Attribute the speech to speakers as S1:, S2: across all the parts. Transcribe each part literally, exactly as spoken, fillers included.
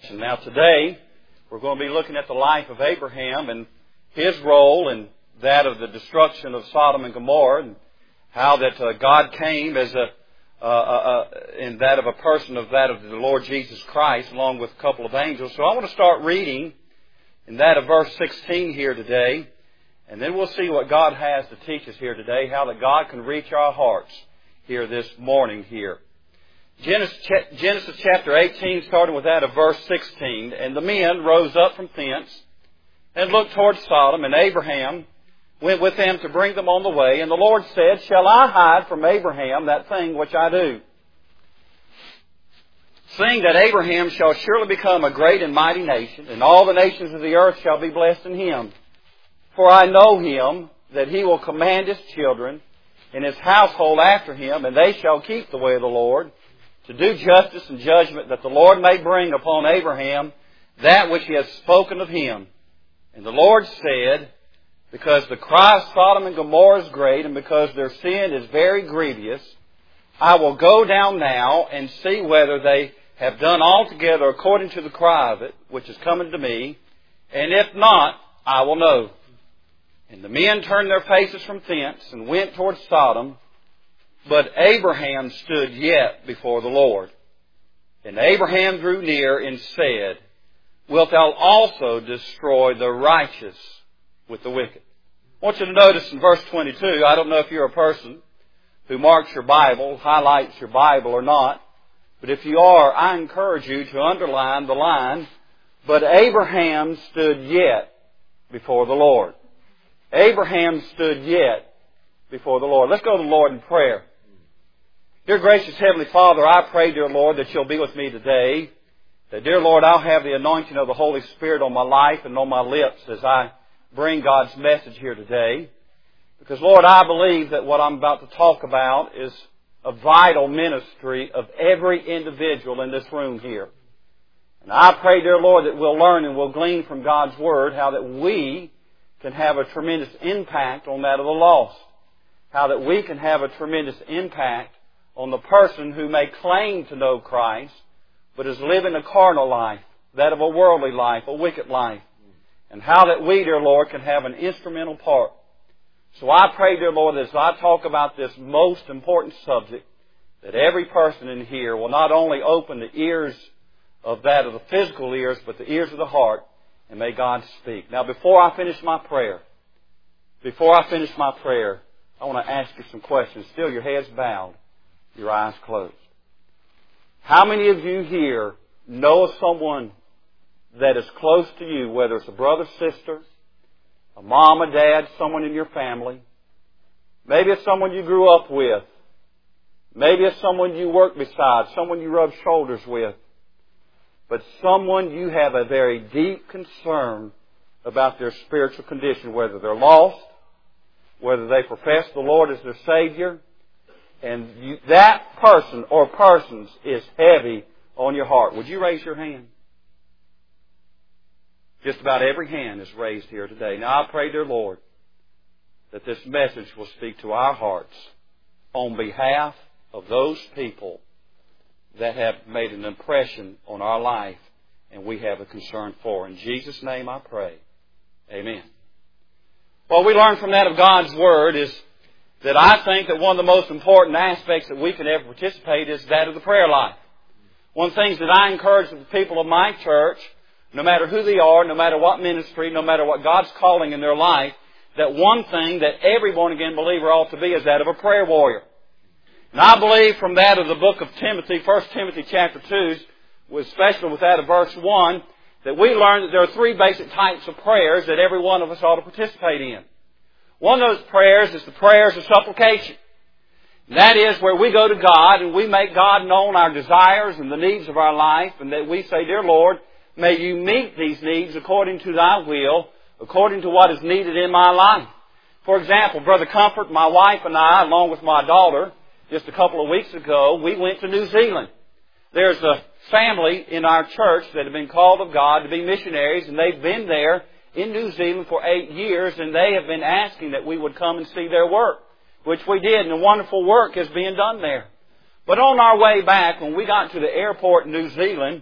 S1: Now today, we're going to be looking at the life of Abraham and his role in that of the destruction of Sodom and Gomorrah, and how that uh, God came as a uh, uh, uh, in that of a person of that of the Lord Jesus Christ, along with a couple of angels. So I want to start reading in that of verse sixteen here today, and then we'll see what God has to teach us here today, how that God can reach our hearts here this morning here. Genesis, Genesis chapter eighteen, starting with that of verse sixteen. And the men rose up from thence and looked toward Sodom, and Abraham went with them to bring them on the way. And the Lord said, Shall I hide from Abraham that thing which I do? Seeing that Abraham shall surely become a great and mighty nation, and all the nations of the earth shall be blessed in him. For I know him, that he will command his children and his household after him, and they shall keep the way of the Lord, to do justice and judgment, that the Lord may bring upon Abraham that which he has spoken of him. And the Lord said, Because the cry of Sodom and Gomorrah is great, and because their sin is very grievous, I will go down now and see whether they have done altogether according to the cry of it, which is coming to me, and if not, I will know. And the men turned their faces from thence and went toward Sodom, but Abraham stood yet before the Lord. And Abraham drew near and said, Wilt thou also destroy the righteous with the wicked? I want you to notice in verse twenty-two, I don't know if you're a person who marks your Bible, highlights your Bible or not, but if you are, I encourage you to underline the line, but Abraham stood yet before the Lord. Abraham stood yet before the Lord. Let's go to the Lord in prayer. Dear gracious Heavenly Father, I pray, dear Lord, that you'll be with me today. That, dear Lord, I'll have the anointing of the Holy Spirit on my life and on my lips as I bring God's message here today. Because, Lord, I believe that what I'm about to talk about is a vital ministry of every individual in this room here. And I pray, dear Lord, that we'll learn and we'll glean from God's Word how that we can have a tremendous impact on that of the lost. How that we can have a tremendous impact on the person who may claim to know Christ, but is living a carnal life, that of a worldly life, a wicked life. And how that we, dear Lord, can have an instrumental part. So I pray, dear Lord, as I talk about this most important subject, that every person in here will not only open the ears of that of the physical ears, but the ears of the heart, and may God speak. Now, before I finish my prayer, before I finish my prayer, I want to ask you some questions. Still your heads bowed, your eyes closed. How many of you here know of someone that is close to you, whether it's a brother, sister, a mom, a dad, someone in your family? Maybe it's someone you grew up with. Maybe it's someone you work beside, someone you rub shoulders with. But someone you have a very deep concern about their spiritual condition, whether they're lost, whether they profess the Lord as their Savior, and you, that person or persons is heavy on your heart. Would you raise your hand? Just about every hand is raised here today. Now I pray, dear Lord, that this message will speak to our hearts on behalf of those people that have made an impression on our life and we have a concern for. In Jesus' name I pray. Amen. What we learn from that of God's Word is that I think that one of the most important aspects that we can ever participate is that of the prayer life. One of the things that I encourage the people of my church, no matter who they are, no matter what ministry, no matter what God's calling in their life, that one thing that every born-again believer ought to be is that of a prayer warrior. And I believe from that of the book of Timothy, First Timothy chapter two, especially with that of verse one, that we learn that there are three basic types of prayers that every one of us ought to participate in. One of those prayers is the prayers of supplication. And that is where we go to God and we make God known our desires and the needs of our life, and that we say, Dear Lord, may you meet these needs according to thy will, according to what is needed in my life. For example, Brother Comfort, my wife and I, along with my daughter, just a couple of weeks ago, we went to New Zealand. There's a family in our church that have been called of God to be missionaries, and they've been there in New Zealand for eight years, and they have been asking that we would come and see their work, which we did, and wonderful work is being done there. But on our way back, when we got to the airport in New Zealand,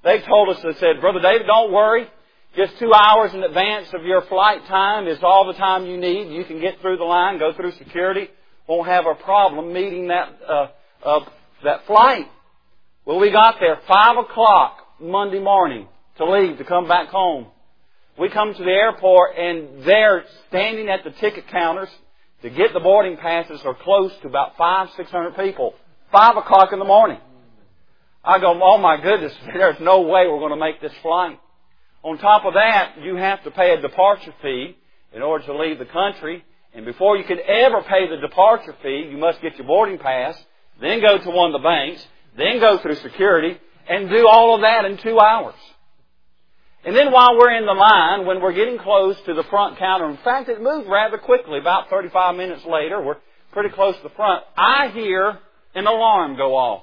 S1: They told us, they said, Brother David, don't worry. Just two hours in advance of your flight time is all the time you need. You can get through the line, go through security. Won't have a problem meeting that, uh, uh, that flight. Well, we got there five o'clock Monday morning to leave, to come back home. We come to the airport and they're standing at the ticket counters to get the boarding passes are close to about five, six hundred people. Five o'clock in the morning. I go, oh my goodness, there's no way we're going to make this flight. On top of that, you have to pay a departure fee in order to leave the country. And before you can ever pay the departure fee, you must get your boarding pass, then go to one of the banks, then go through security, and do all of that in two hours. And then while we're in the line, when we're getting close to the front counter, in fact, it moved rather quickly. About thirty-five minutes later, we're pretty close to the front. I hear an alarm go off.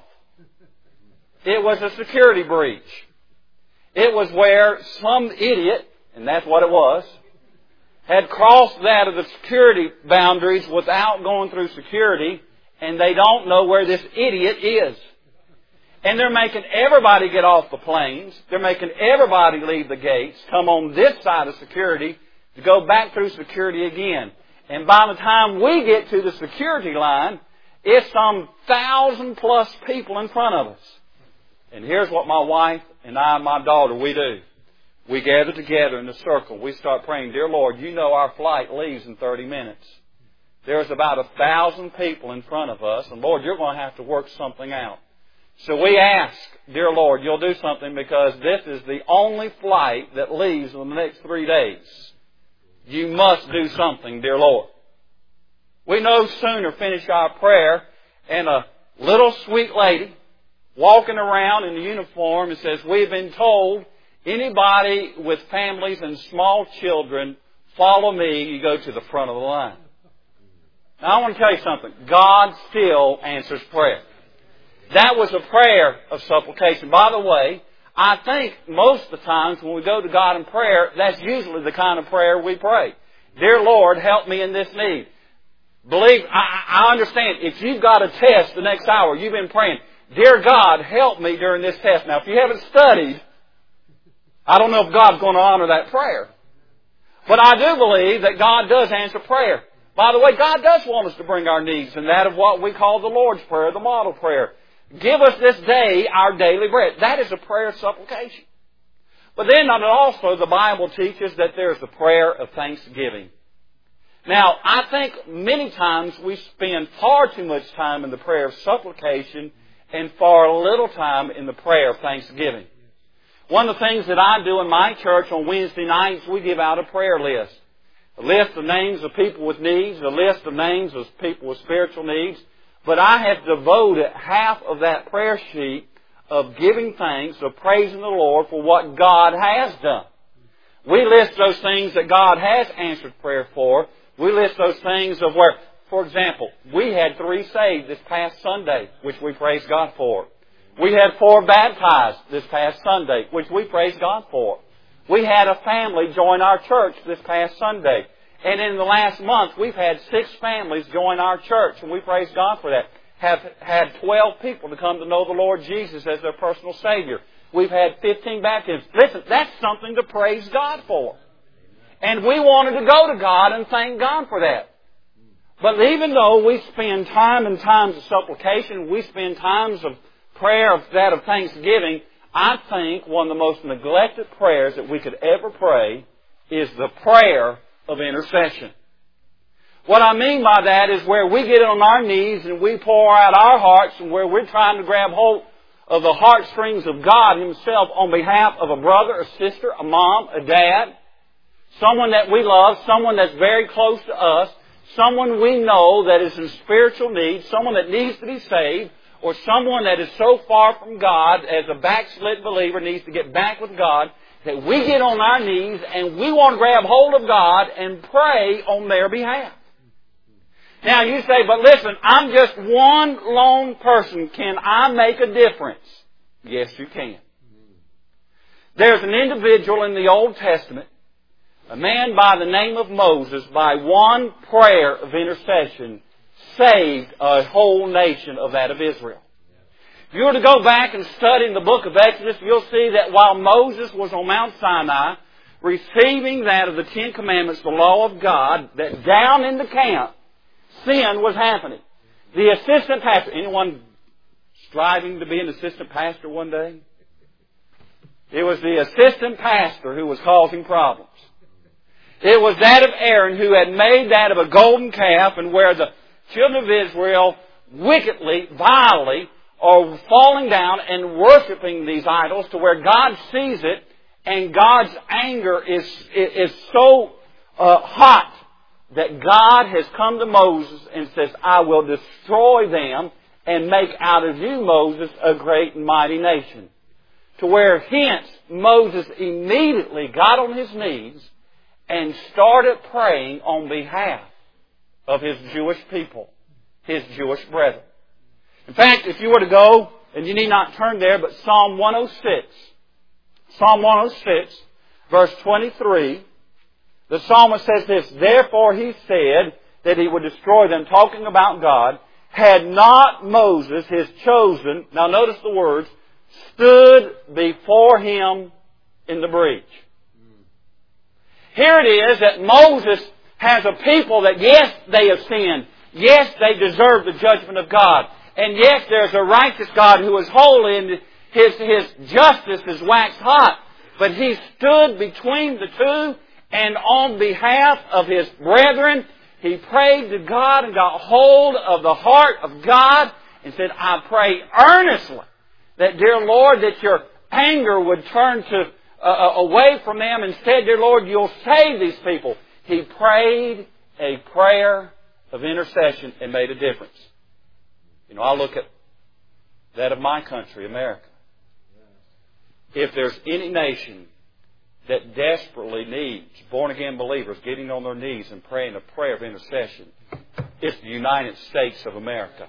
S1: It was a security breach. It was where some idiot, and that's what it was, had crossed that of the security boundaries without going through security, and they don't know where this idiot is. And they're making everybody get off the planes. They're making everybody leave the gates, come on this side of security, to go back through security again. And by the time we get to the security line, it's some thousand plus people in front of us. And here's what my wife and I and my daughter, we do. We gather together in a circle. We start praying, Dear Lord, you know our flight leaves in thirty minutes. There's about a thousand people in front of us, and Lord, you're going to have to work something out. So we ask, Dear Lord, you'll do something because this is the only flight that leaves in the next three days. You must do something, dear Lord. We no sooner finish our prayer and a little sweet lady walking around in the uniform and says, we've been told anybody with families and small children, follow me, you go to the front of the line. Now I want to tell you something. God still answers prayer. That was a prayer of supplication. By the way, I think most of the times when we go to God in prayer, that's usually the kind of prayer we pray. Dear Lord, help me in this need. Believe, I, I understand, if you've got a test the next hour, you've been praying, Dear God, help me during this test. Now, if you haven't studied, I don't know if God's going to honor that prayer. But I do believe that God does answer prayer. By the way, God does want us to bring our needs, and that of what we call the Lord's Prayer, the model prayer. Give us this day our daily bread. That is a prayer of supplication. But then also the Bible teaches that there is a prayer of thanksgiving. Now, I think many times we spend far too much time in the prayer of supplication and far little time in the prayer of thanksgiving. One of the things that I do in my church on Wednesday nights, we give out a prayer list. A list of names of people with needs, a list of names of people with spiritual needs. But I have devoted half of that prayer sheet of giving thanks, of praising the Lord for what God has done. We list those things that God has answered prayer for. We list those things of where, for example, we had three saved this past Sunday, which we praise God for. We had four baptized this past Sunday, which we praise God for. We had a family join our church this past Sunday. And in the last month, we've had six families join our church, and we praise God for that. Have had twelve people to come to know the Lord Jesus as their personal Savior. We've had fifteen baptisms. Listen, that's something to praise God for. And we wanted to go to God and thank God for that. But even though we spend time and times of supplication, we spend times of prayer of that of thanksgiving, I think one of the most neglected prayers that we could ever pray is the prayer of intercession. What I mean by that is where we get on our knees and we pour out our hearts and where we're trying to grab hold of the heartstrings of God Himself on behalf of a brother, a sister, a mom, a dad, someone that we love, someone that's very close to us, someone we know that is in spiritual need, someone that needs to be saved, or someone that is so far from God as a backslid believer needs to get back with God, that we get on our knees and we want to grab hold of God and pray on their behalf. Now you say, but listen, I'm just one lone person. Can I make a difference? Yes, you can. There's an individual in the Old Testament, a man by the name of Moses, by one prayer of intercession, saved a whole nation of that of Israel. If you were to go back and study in the book of Exodus, you'll see that while Moses was on Mount Sinai, receiving that of the Ten Commandments, the law of God, that down in the camp, sin was happening. The assistant pastor, anyone striving to be an assistant pastor one day? It was the assistant pastor who was causing problems. It was that of Aaron who had made that of a golden calf, and where the children of Israel wickedly, vilely, are falling down and worshiping these idols to where God sees it, and God's anger is, is so uh, hot that God has come to Moses and says, I will destroy them and make out of you, Moses, a great and mighty nation. To where hence Moses immediately got on his knees and started praying on behalf of his Jewish people, his Jewish brethren. In fact, if you were to go, and you need not turn there, but Psalm one oh six, Psalm one oh six, verse twenty-three, the psalmist says this, therefore he said that he would destroy them, talking about God, had not Moses, his chosen, now notice the words, stood before him in the breach. Here it is that Moses has a people that, yes, they have sinned. Yes, they deserve the judgment of God. And yes, there's a righteous God who is holy and His, His justice is waxed hot. But He stood between the two, and on behalf of His brethren, He prayed to God and got hold of the heart of God and said, I pray earnestly that, dear Lord, that your anger would turn to uh, away from them. Instead, dear Lord, you'll save these people. He prayed a prayer of intercession and made a difference. You know, I look at that of my country, America. If there's any nation that desperately needs born-again believers getting on their knees and praying a prayer of intercession, it's the United States of America.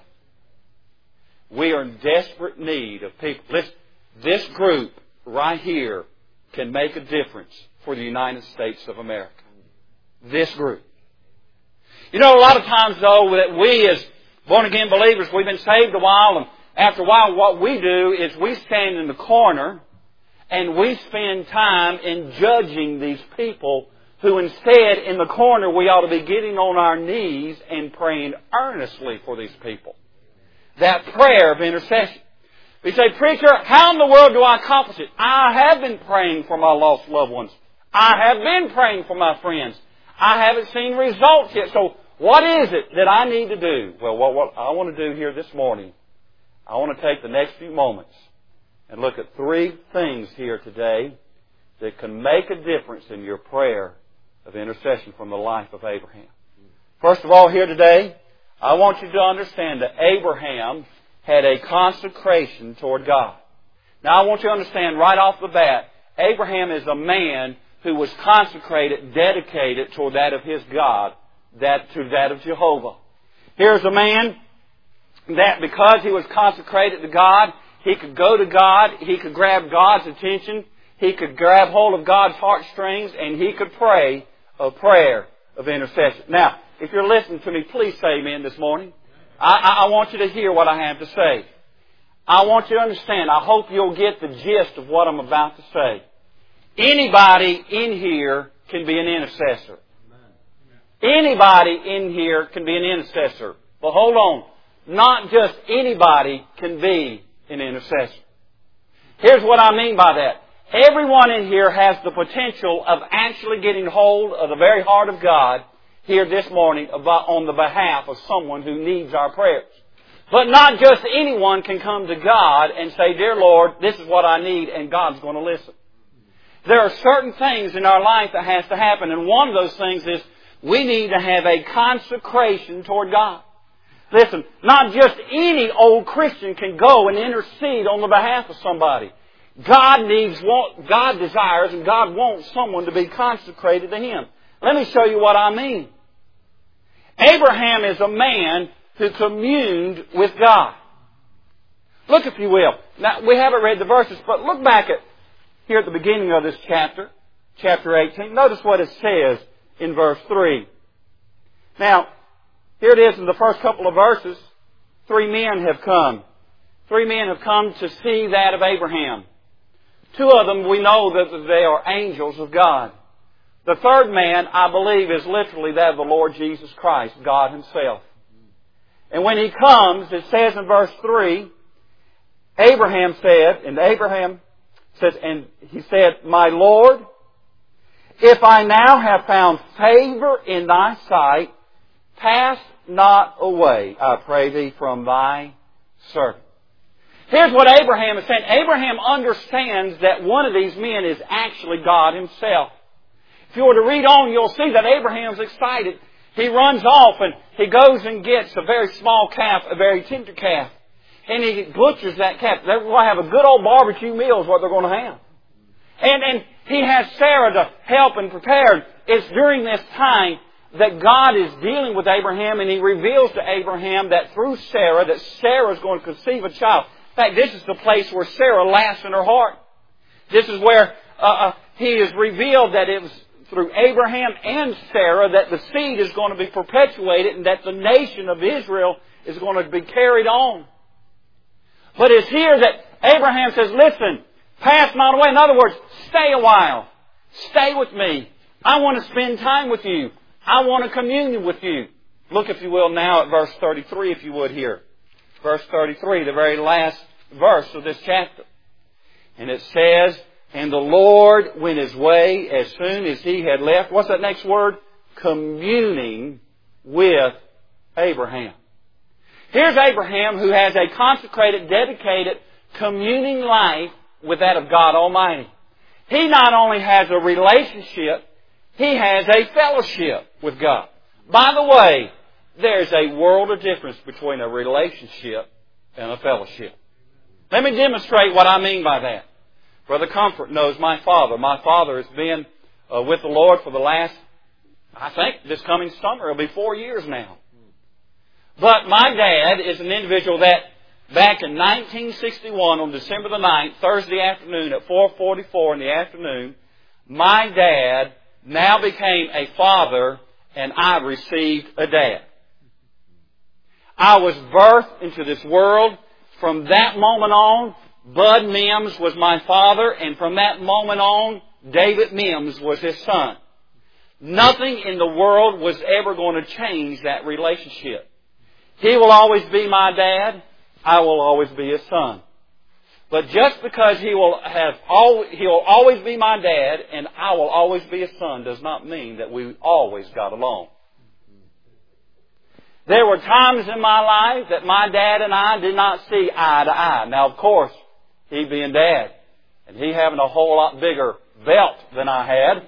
S1: We are in desperate need of people. Listen, this group right here can make a difference for the United States of America. This group. You know, a lot of times, though, that we as born-again believers, we've been saved a while, and after a while what we do is we stand in the corner and we spend time in judging these people who instead, in the corner, we ought to be getting on our knees and praying earnestly for these people. That prayer of intercession. We say, preacher, how in the world do I accomplish it? I have been praying for my lost loved ones. I have been praying for my friends. I haven't seen results yet. So what is it that I need to do? Well, what, what I want to do here this morning, I want to take the next few moments and look at three things here today that can make a difference in your prayer of intercession from the life of Abraham. First of all, here today, I want you to understand that Abraham had a consecration toward God. Now, I want you to understand right off the bat, Abraham is a man who was consecrated, dedicated toward that of his God, that to that of Jehovah. Here's a man that because he was consecrated to God, he could go to God, he could grab God's attention, he could grab hold of God's heartstrings, and he could pray a prayer of intercession. Now, if you're listening to me, please say amen this morning. I, I want you to hear what I have to say. I want you to understand. I hope you'll get the gist of what I'm about to say. Anybody in here can be an intercessor. Anybody in here can be an intercessor. But hold on. Not just anybody can be an intercessor. Here's what I mean by that. Everyone in here has the potential of actually getting hold of the very heart of God here this morning about, on the behalf of someone who needs our prayers. But not just anyone can come to God and say, dear Lord, this is what I need, and God's going to listen. There are certain things in our life that has to happen, and one of those things is we need to have a consecration toward God. Listen, not just any old Christian can go and intercede on the behalf of somebody. God needs, God desires, and God wants someone to be consecrated to Him. Let me show you what I mean. Abraham is a man who communed with God. Look, if you will. Now, we haven't read the verses, but look back at here at the beginning of this chapter, chapter eighteen. Notice what it says in verse three. Now, here it is in the first couple of verses. Three men have come. Three men have come to see that of Abraham. Two of them, we know that they are angels of God. The third man, I believe, is literally that of the Lord Jesus Christ, God Himself. And when He comes, it says in verse three, Abraham said, and Abraham says, and he said, My Lord, if I now have found favor in Thy sight, pass not away, I pray Thee, from Thy servant. Here's what Abraham is saying. Abraham understands that one of these men is actually God Himself. If you were to read on, you'll see that Abraham's excited. He runs off and he goes and gets a very small calf, a very tender calf. And he butchers that calf. They're going to have a good old barbecue meal is what they're going to have. And, and he has Sarah to help and prepare. It's during this time that God is dealing with Abraham, and He reveals to Abraham that through Sarah, that Sarah is going to conceive a child. In fact, this is the place where Sarah laughs in her heart. This is where uh, uh, He is revealed that it was through Abraham and Sarah that the seed is going to be perpetuated and that the nation of Israel is going to be carried on. But it's here that Abraham says, listen, pass not away. In other words, stay a while. Stay with me. I want to spend time with you. I want to commune with you. Look, if you will, now at verse thirty-three, if you would here. Verse thirty-three, the very last verse of this chapter. And it says, And the Lord went His way as soon as He had left. What's that next word? Communing with Abraham. Here's Abraham who has a consecrated, dedicated, communing life with that of God Almighty. He not only has a relationship, he has a fellowship with God. By the way, there's a world of difference between a relationship and a fellowship. Let me demonstrate what I mean by that. Brother Comfort knows my father. My father has been uh, with the Lord for the last, I think this coming summer, it'll be four years now. But my dad is an individual that back in nineteen sixty-one on December the ninth, Thursday afternoon at four forty-four in the afternoon, my dad now became a father and I received a dad. I was birthed into this world. From that moment on, Bud Mims was my father, and from that moment on, David Mims was his son. Nothing in the world was ever going to change that relationship. He will always be my dad. I will always be his son. But just because he will have al- he will always be my dad and I will always be his son does not mean that we always got along. There were times in my life that my dad and I did not see eye to eye. Now, of course, he being dad and he having a whole lot bigger belt than I had,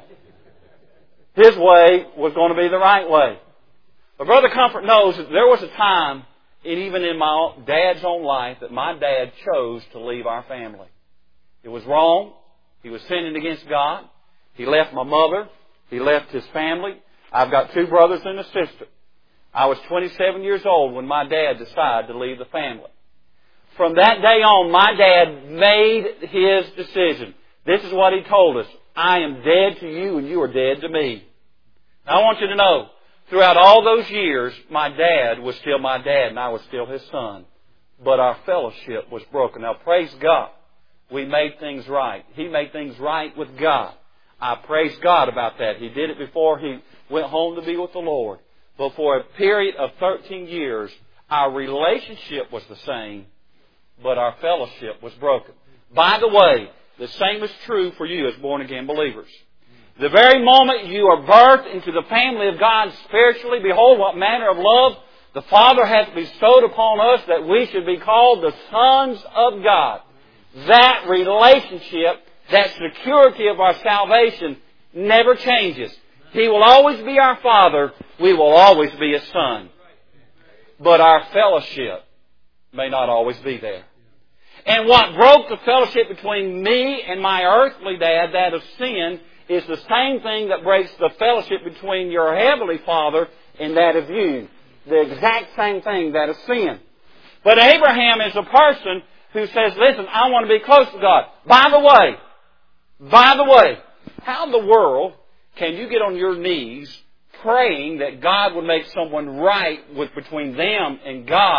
S1: his way was going to be the right way. But Brother Comfort knows that there was a time, and even in my dad's own life, that my dad chose to leave our family. It was wrong. He was sinning against God. He left my mother. He left his family. I've got two brothers and a sister. I was twenty-seven years old when my dad decided to leave the family. From that day on, my dad made his decision. This is what he told us. I am dead to you and you are dead to me. Now, I want you to know, throughout all those years, my dad was still my dad and I was still his son. But our fellowship was broken. Now, praise God. We made things right. He made things right with God. I praise God about that. He did it before he went home to be with the Lord. But for a period of thirteen years, our relationship was the same, but our fellowship was broken. By the way, the same is true for you as born-again believers. The very moment you are birthed into the family of God spiritually, behold, what manner of love the Father hath bestowed upon us that we should be called the sons of God. That relationship, that security of our salvation never changes. He will always be our Father. We will always be His Son. But our fellowship may not always be there. And what broke the fellowship between me and my earthly dad, that of sin, is the same thing that breaks the fellowship between your heavenly Father and that of you. The exact same thing, that of sin. But Abraham is a person who says, listen, I want to be close to God. By the way, by the way, how in the world can you get on your knees praying that God would make someone right with between them and God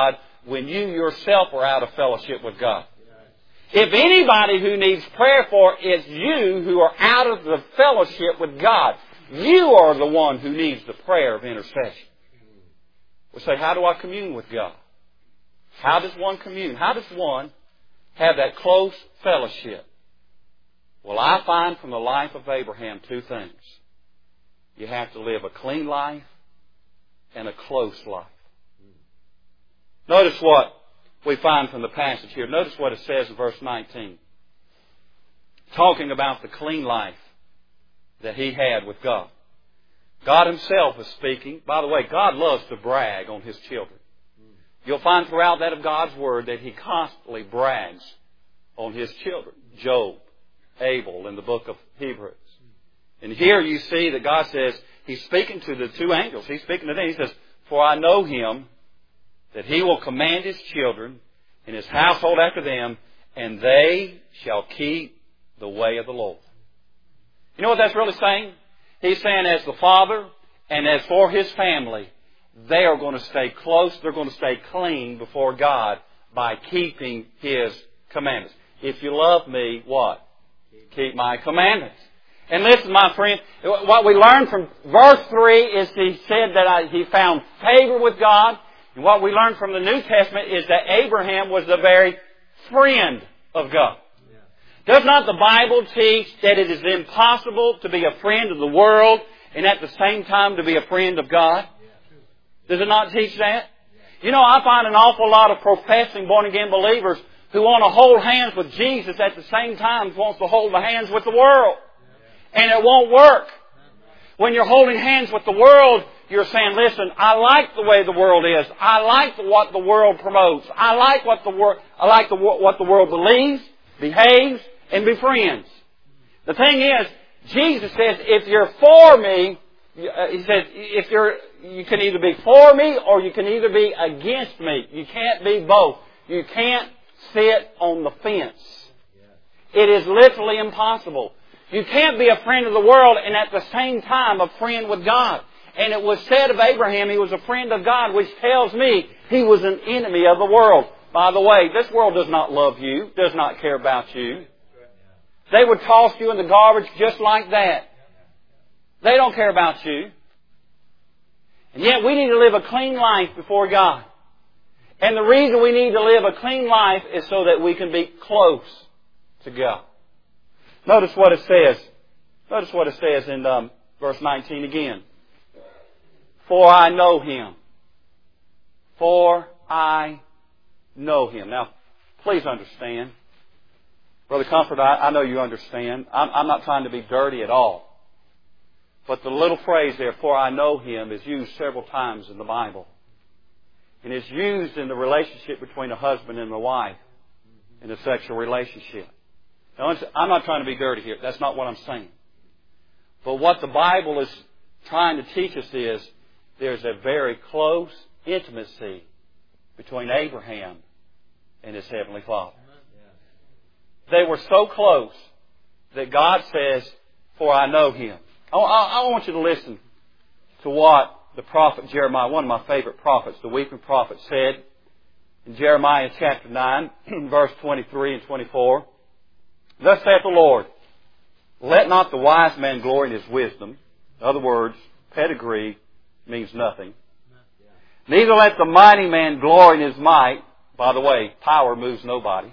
S1: when you yourself are out of fellowship with God. If anybody who needs prayer for is you who are out of the fellowship with God, you are the one who needs the prayer of intercession. We say, how do I commune with God? How does one commune? How does one have that close fellowship? Well, I find from the life of Abraham two things. You have to live a clean life and a close life. Notice what we find from the passage here. Notice what it says in verse nineteen. Talking about the clean life that he had with God. God Himself is speaking. By the way, God loves to brag on His children. You'll find throughout that of God's Word that He constantly brags on His children. Job, Abel, in the book of Hebrews. And here you see that God says, He's speaking to the two angels. He's speaking to them. He says, for I know Him, that He will command His children and His household after them, and they shall keep the way of the Lord. You know what that's really saying? He's saying as the Father and as for His family, they are going to stay close, they're going to stay clean before God by keeping His commandments. If you love me, what? Keep my commandments. And listen, my friend, what we learn from verse three is he said that I, he found favor with God. And what we learn from the New Testament is that Abraham was the very friend of God. Does not the Bible teach that it is impossible to be a friend of the world and at the same time to be a friend of God? Does it not teach that? You know, I find an awful lot of professing born-again believers who want to hold hands with Jesus at the same time wants to hold the hands with the world. And it won't work. When you're holding hands with the world, you're saying, listen, I like the way the world is. I like what the world promotes. I like what the world, I like the, what the world believes, behaves, and befriends. The thing is, Jesus says, if you're for me, He says, if you're, you can either be for me or you can either be against me. You can't be both. You can't sit on the fence. It is literally impossible. You can't be a friend of the world and at the same time a friend with God. And it was said of Abraham, he was a friend of God, which tells me he was an enemy of the world. By the way, this world does not love you, does not care about you. They would toss you in the garbage just like that. They don't care about you. And yet we need to live a clean life before God. And the reason we need to live a clean life is so that we can be close to God. Notice what it says. Notice what it says in um, verse nineteen again. For I know Him. For I know Him. Now, please understand. Brother Comfort, I, I know you understand. I'm, I'm not trying to be dirty at all. But the little phrase there, for I know Him, is used several times in the Bible. And it's used in the relationship between a husband and a wife in a sexual relationship. Now, I'm not trying to be dirty here. That's not what I'm saying. But what the Bible is trying to teach us is there's a very close intimacy between Abraham and his Heavenly Father. They were so close that God says, for I know Him. I, I, I want you to listen to what the prophet Jeremiah, one of my favorite prophets, the weeping prophet, said in Jeremiah chapter nine, verse twenty-three and twenty-four. Thus saith the Lord, let not the wise man glory in his wisdom. In other words, pedigree means nothing. Neither let the mighty man glory in his might. By the way, power moves nobody.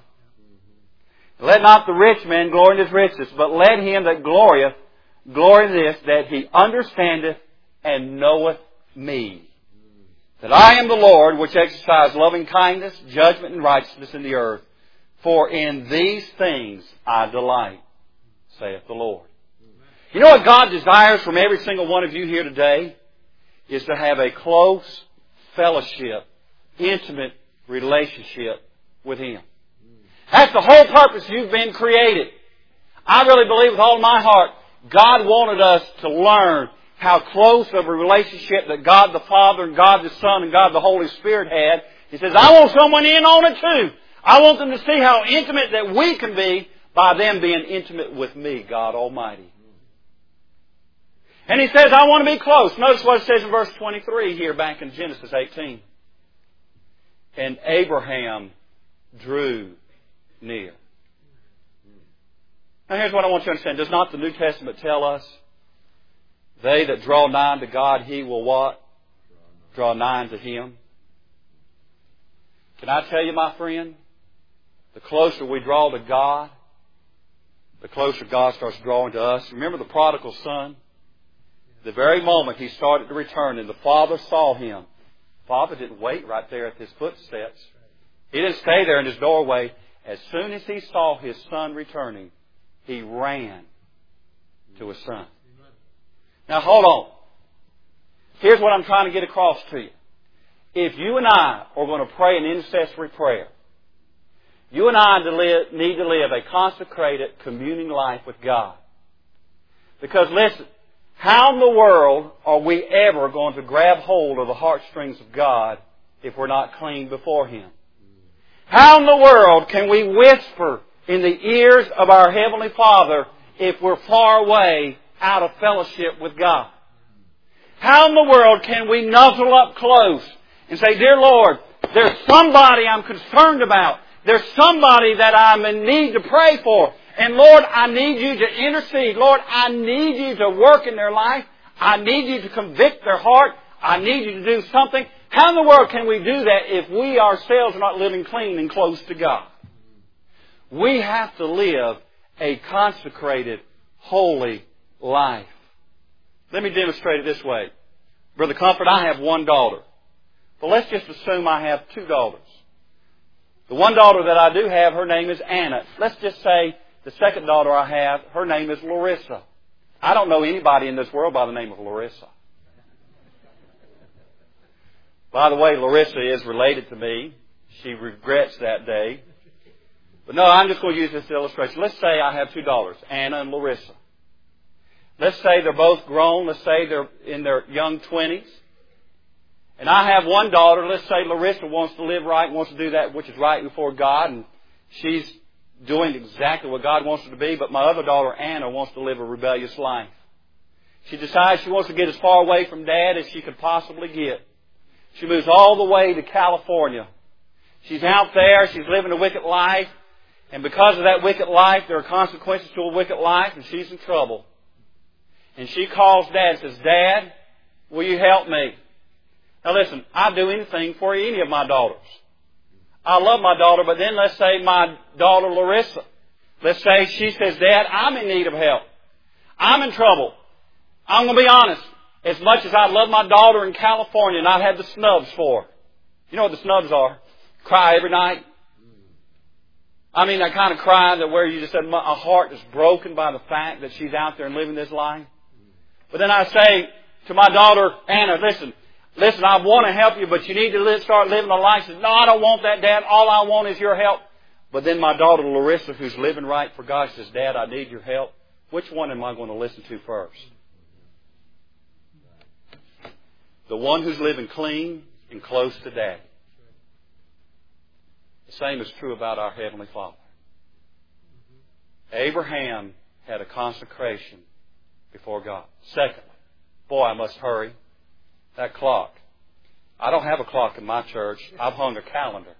S1: Let not the rich man glory in his riches, but let him that glorieth glory in this, that he understandeth and knoweth me. That I am the Lord, which exercise loving kindness, judgment, and righteousness in the earth. For in these things I delight, saith the Lord. You know what God desires from every single one of you here today? Is to have a close fellowship, intimate relationship with Him. That's the whole purpose you've been created. I really believe with all my heart, God wanted us to learn how close of a relationship that God the Father and God the Son and God the Holy Spirit had. He says, I want someone in on it too. I want them to see how intimate that we can be by them being intimate with me, God Almighty. And He says, I want to be close. Notice what it says in verse twenty-three here back in Genesis eighteen. and Abraham drew near. Now here's what I want you to understand. Does not the New Testament tell us, they that draw nigh to God, He will what? Draw nigh to Him. Can I tell you, my friend, the closer we draw to God, the closer God starts drawing to us. Remember the prodigal son? The very moment he started to return and the father saw him, Father didn't wait right there at his footsteps. He didn't stay there in his doorway. As soon as he saw his son returning, he ran to his son. Now hold on. Here's what I'm trying to get across to you. If you and I are going to pray an intercessory prayer, you and I need to live a consecrated communing life with God. Because listen, how in the world are we ever going to grab hold of the heartstrings of God if we're not clean before Him? How in the world can we whisper in the ears of our Heavenly Father if we're far away out of fellowship with God? How in the world can we nuzzle up close and say, Dear Lord, there's somebody I'm concerned about. There's somebody that I'm in need to pray for. And Lord, I need You to intercede. Lord, I need You to work in their life. I need You to convict their heart. I need You to do something. How in the world can we do that if we ourselves are not living clean and close to God? We have to live a consecrated, holy life. Let me demonstrate it this way. Brother Comfort, I have one daughter. But let's just assume I have two daughters. The one daughter that I do have, her name is Anna. Let's just say the second daughter I have, her name is Larissa. I don't know anybody in this world by the name of Larissa. By the way, Larissa is related to me. She regrets that day. But no, I'm just going to use this illustration. Let's say I have two daughters, Anna and Larissa. Let's say they're both grown. Let's say they're in their young twenties. And I have one daughter. Let's say Larissa wants to live right, wants to do that which is right before God. And she's doing exactly what God wants her to be. But my other daughter, Anna, wants to live a rebellious life. She decides she wants to get as far away from Dad as she could possibly get. She moves all the way to California. She's out there. She's living a wicked life. And because of that wicked life, there are consequences to a wicked life, and she's in trouble. And she calls Dad and says, Dad, will you help me? Now listen, I'd do anything for any of my daughters. I love my daughter, but then let's say my daughter Larissa. Let's say she says, Dad, I'm in need of help. I'm in trouble. I'm going to be honest. As much as I love my daughter in California and I've had the snubs for her. You know what the snubs are? Cry every night. I mean, that kind of cry that where you just said, my heart is broken by the fact that she's out there and living this life. But then I say to my daughter, Anna, listen, listen, I want to help you, but you need to live, start living a life. She says, no, I don't want that, Dad. All I want is your help. But then my daughter Larissa, who's living right for God, says, Dad, I need your help. Which one am I going to listen to first? The one who's living clean and close to Dad. The same is true about our Heavenly Father. Abraham had a consecration before God. Secondly, boy, I must hurry. That clock. I don't have a clock in my church. I've hung a calendar.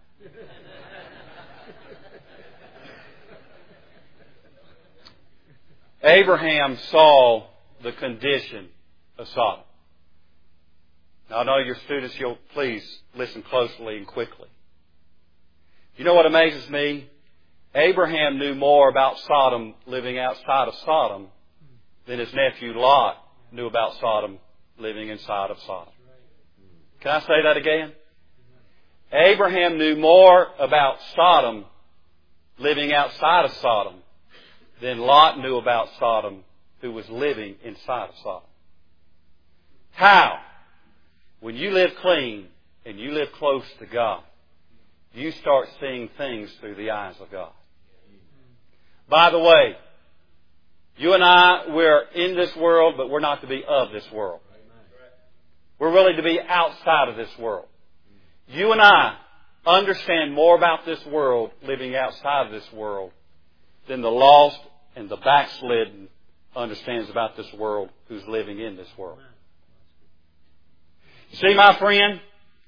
S1: Abraham saw the condition of Sodom. Now, I know your students, you'll please listen closely and quickly. You know what amazes me? Abraham knew more about Sodom living outside of Sodom than his nephew Lot knew about Sodom living inside of Sodom. Can I say that again? Abraham knew more about Sodom living outside of Sodom than Lot knew about Sodom who was living inside of Sodom. How? When you live clean and you live close to God, you start seeing things through the eyes of God. By the way, you and I, we're in this world, but we're not to be of this world. We're really to be outside of this world. You and I understand more about this world living outside of this world than the lost and the backslidden understands about this world who's living in this world. See, my friend,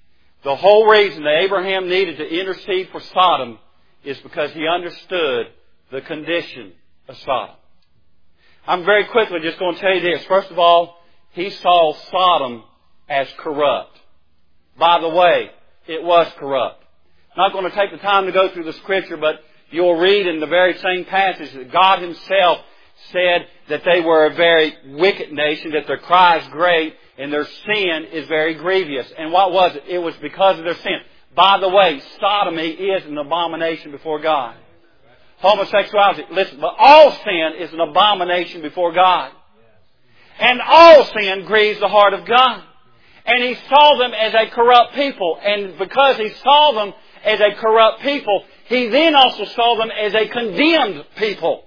S1: The whole reason that Abraham needed to intercede for Sodom is because he understood the condition of Sodom. I'm very quickly just going to tell you this. First of all, he saw Sodom as corrupt. By the way, it was corrupt. I'm not going to take the time to go through the Scripture, but you'll read in the very same passage that God Himself said that they were a very wicked nation, that their cry is great, and their sin is very grievous. And what was it? It was because of their sin. By the way, sodomy is an abomination before God. Homosexuality, listen, but all sin is an abomination before God. And all sin grieves the heart of God. And He saw them as a corrupt people. And because He saw them as a corrupt people, He then also saw them as a condemned people.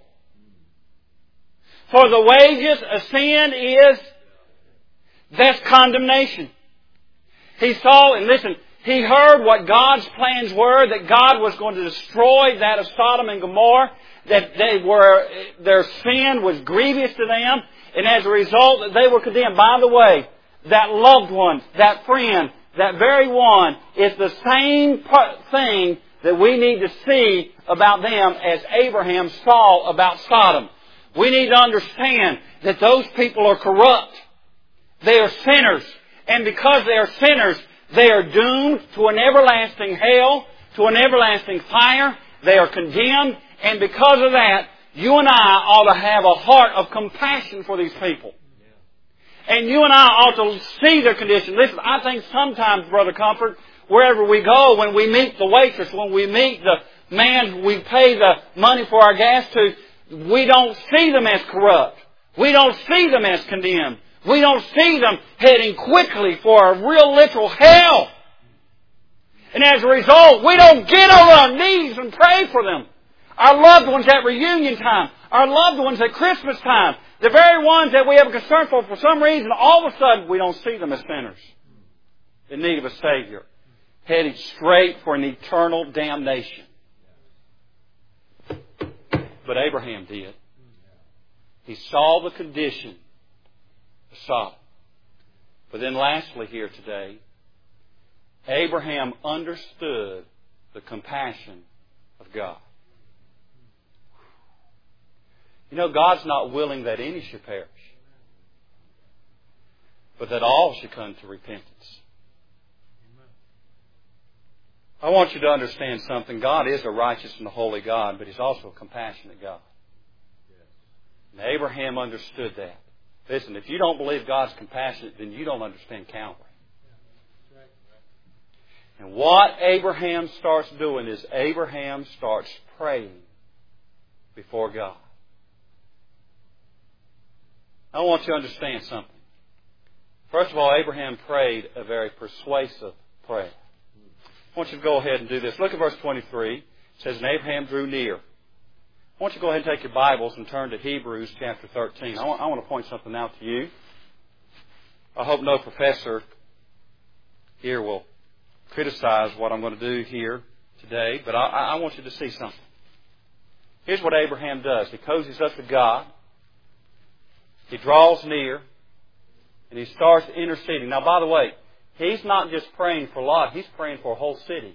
S1: For the wages of sin is, that's condemnation. He saw, and listen, he heard what God's plans were, that God was going to destroy that of Sodom and Gomorrah, that they were, their sin was grievous to them, and as a result, that they were condemned. By the way, that loved one, that friend, that very one is the same thing that we need to see about them as Abraham saw about Sodom. We need to understand that those people are corrupt. They are sinners. And because they are sinners, they are doomed to an everlasting hell, to an everlasting fire. They are condemned. And because of that, you and I ought to have a heart of compassion for these people. And you and I ought to see their condition. Listen, I think sometimes, Brother Comfort, wherever we go, when we meet the waitress, when we meet the man we pay the money for our gas to, we don't see them as corrupt. We don't see them as condemned. We don't see them heading quickly for a real literal hell. And as a result, we don't get on our knees and pray for them. Our loved ones at reunion time, our loved ones at Christmas time, the very ones that we have a concern for, for some reason, all of a sudden we don't see them as sinners in need of a Savior, headed straight for an eternal damnation. But Abraham did. He saw the condition of Sodom. But then lastly here today, Abraham understood the compassion of God. You know, God's not willing that any should perish, but that all should come to repentance. I want you to understand something. God is a righteous and a holy God, but He's also a compassionate God. And Abraham understood that. Listen, if you don't believe God's compassionate, then you don't understand Calvary. And what Abraham starts doing is Abraham starts praying before God. I want you to understand something. First of all, Abraham prayed a very persuasive prayer. I want you to go ahead and do this. Look at verse twenty-three. It says, and Abraham drew near. I want you to go ahead and take your Bibles and turn to Hebrews chapter thirteen. I want, I want to point something out to you. I hope no professor here will criticize what I'm going to do here today, but I, I want you to see something. Here's what Abraham does. He cozies up to God. He draws near, and he starts interceding. Now, by the way, he's not just praying for Lot. He's praying for a whole city.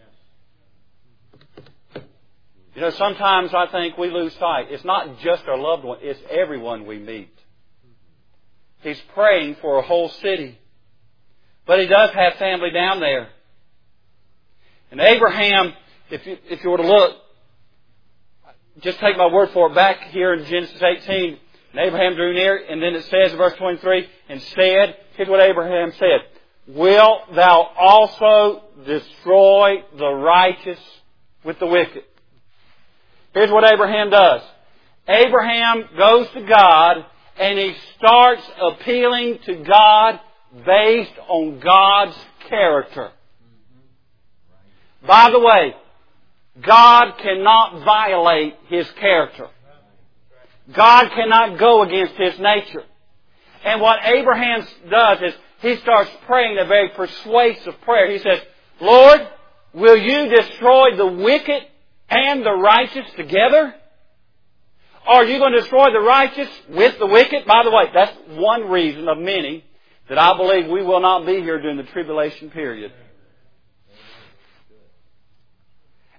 S1: You know, sometimes I think we lose sight. It's not just our loved one. It's everyone we meet. He's praying for a whole city. But he does have family down there. And Abraham, if you, if you were to look, just take my word for it, back here in Genesis eighteen, and Abraham drew near, and then it says in verse twenty-three, and said, here's what Abraham said, wilt thou also destroy the righteous with the wicked? Here's what Abraham does. Abraham goes to God, and he starts appealing to God based on God's character. By the way, God cannot violate His character. God cannot go against His nature. And what Abraham does is he starts praying a very persuasive prayer. He says, Lord, will you destroy the wicked and the righteous together? Or are you going to destroy the righteous with the wicked? By the way, that's one reason of many that I believe we will not be here during the tribulation period.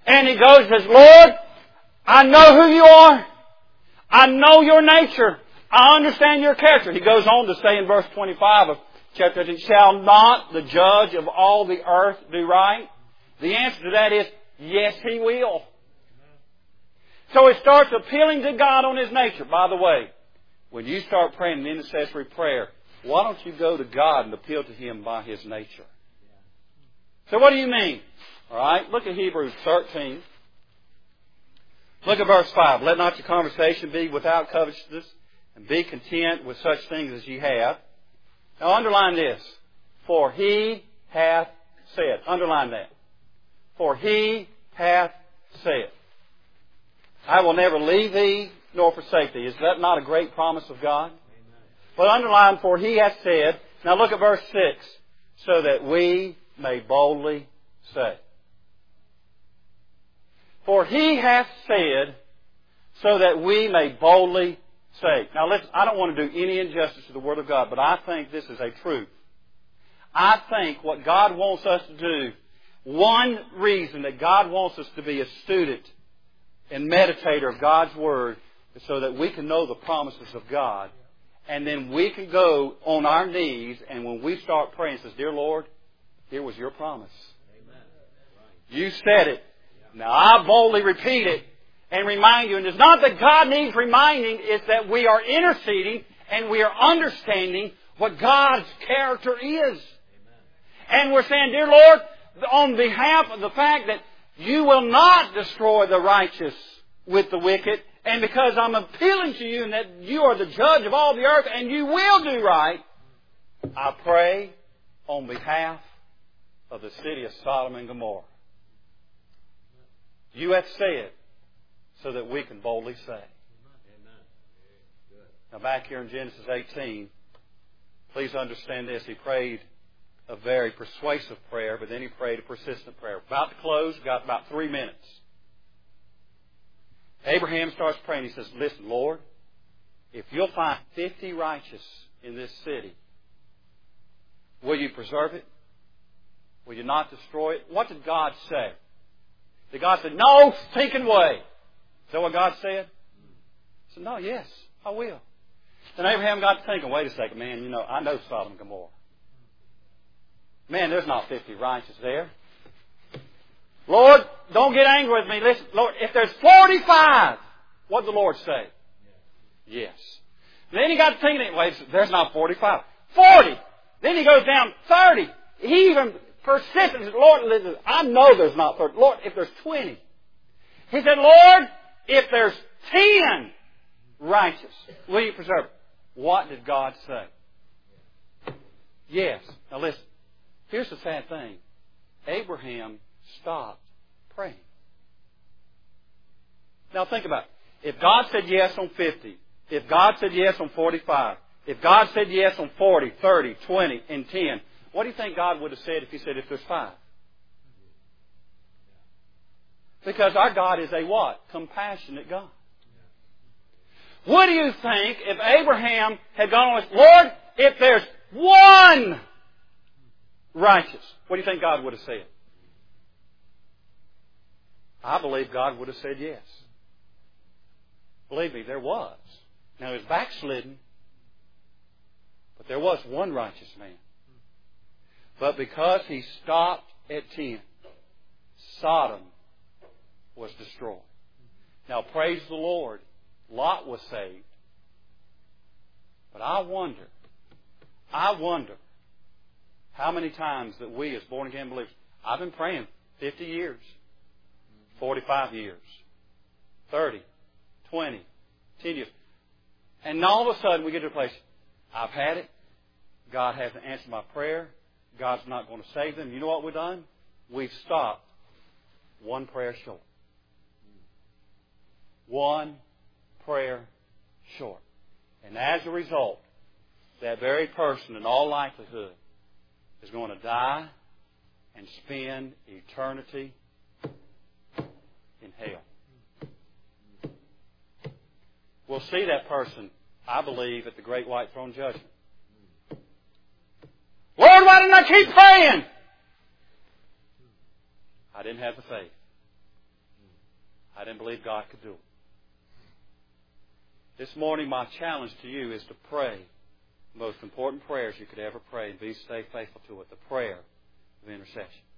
S1: And he goes and says, Lord, I know who you are. I know your nature. I understand your character. He goes on to say in verse twenty-five of chapter eighteen, shall not the judge of all the earth do right? The answer to that is, yes, He will. So it starts appealing to God on His nature. By the way, when you start praying an intercessory prayer, why don't you go to God and appeal to Him by His nature? So what do you mean? All right, look at Hebrews thirteen. Look at verse five. Let not your conversation be without covetousness, and be content with such things as ye have. Now underline this. For He hath said. Underline that. For He hath said. I will never leave thee nor forsake thee. Is that not a great promise of God? Amen. But underline, for He hath said. Now look at verse six. So that we may boldly say. For He hath said, so that we may boldly say. Now listen, I don't want to do any injustice to the Word of God, but I think this is a truth. I think what God wants us to do, one reason that God wants us to be a student and meditator of God's Word is so that we can know the promises of God. And then we can go on our knees, and when we start praying, says, Dear Lord, here was your promise. You said it. Now I boldly repeat it and remind you. And it's not that God needs reminding, it's that we are interceding and we are understanding what God's character is. And we're saying, Dear Lord, on behalf of the fact that you will not destroy the righteous with the wicked, and because I'm appealing to you and that you are the judge of all the earth and you will do right, I pray on behalf of the city of Sodom and Gomorrah. You have said, so that we can boldly say. Now back here in Genesis eighteen, please understand this. He prayed a very persuasive prayer, but then he prayed a persistent prayer. About to close, got about three minutes. Abraham starts praying. He says, listen, Lord, if you'll find fifty righteous in this city, will you preserve it? Will you not destroy it? What did God say? Did God say, no stinking way? Is that what God said? He said, no, yes, I will. Then Abraham got to thinking, wait a second, man, you know, I know Sodom and Gomorrah. Man, there's not fifty righteous there. Lord, don't get angry with me. Listen, Lord, if there's forty-five, what did the Lord say? Yes. Then he got to thinking, wait, there's not forty-five. forty. Then he goes down thirty. He even persisted and said, Lord, listen, I know there's not thirty. Lord, if there's twenty. He said, Lord, if there's ten righteous, will you preserve it? What did God say? Yes. Now listen, here's the sad thing. Abraham stopped praying. Now think about it. If God said yes on fifty, if God said yes on forty-five, if God said yes on forty, thirty, twenty, and ten, what do you think God would have said if He said if there's five? Because our God is a what? Compassionate God. What do you think if Abraham had gone on with, Lord, if there's one righteous, what do you think God would have said? I believe God would have said yes. Believe me, there was. Now, it was backslidden, but there was one righteous man. But because he stopped at ten, Sodom was destroyed. Now, praise the Lord, Lot was saved. But I wonder, I wonder how many times that we as born-again believers, I've been praying fifty years, forty-five years, thirty, twenty, ten years. And all of a sudden we get to a place, I've had it. God hasn't answered my prayer. God's not going to save them. You know what we've done? We've stopped one prayer short. One prayer short. And as a result, that very person in all likelihood is going to die and spend eternity in hell. We'll see that person, I believe, at the great white throne judgment. Lord, why didn't I keep praying? I didn't have the faith. I didn't believe God could do it. This morning, my challenge to you is to pray the most important prayers you could ever pray and be stay faithful to it, the prayer of intercession.